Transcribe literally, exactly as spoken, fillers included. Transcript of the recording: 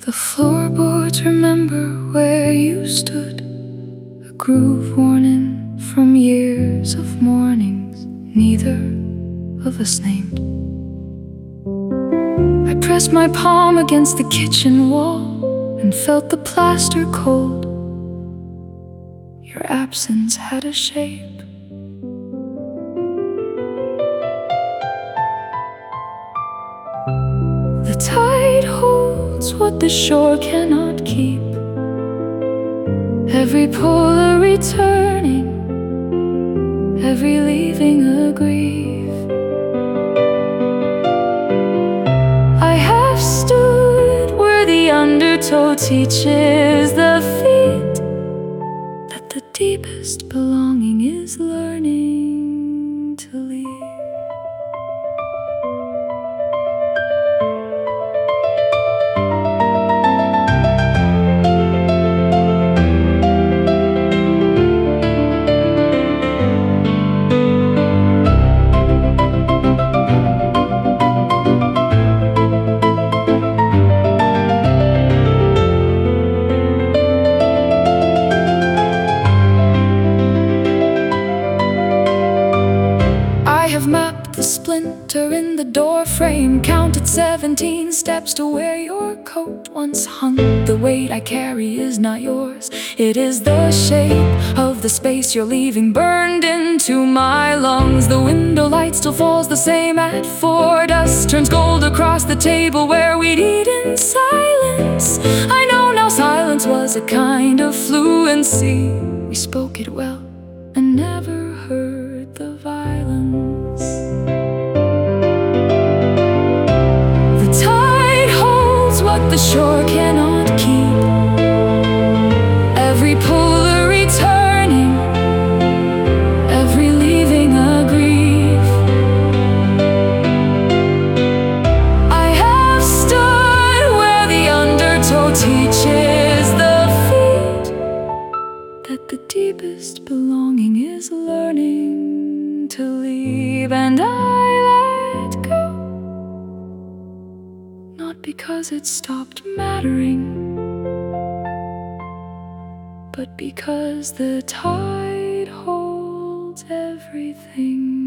The floorboards remember where you stood, a groove worn in from years of mornings neither of us named. I pressed my palm against the kitchen wall and felt the plaster cold. Your absence had a shape. The tide holds what the shore cannot keep, every puller returning, every leaving a grief. I have stood where the undertow teaches the feet that the deepest belonging is learning to leave. I have mapped the splinter in the door frame, counted seventeen steps to where your coat once hung. The weight I carry is not yours, it is the shape of the space you're leaving burned into my lungs. The window light still falls the same at four. Dust turns gold across the table where we'd eat in silence. I know now silence was a kind of fluency. We spoke it well and never heard the violence. The tide holds what the shore cannot keep, every puller returning, every leaving a grief. I have stood where the undertow teaches the feet that the deepest belonging is learning to leave. And I let go, not because it stopped mattering, but because the tide holds everything.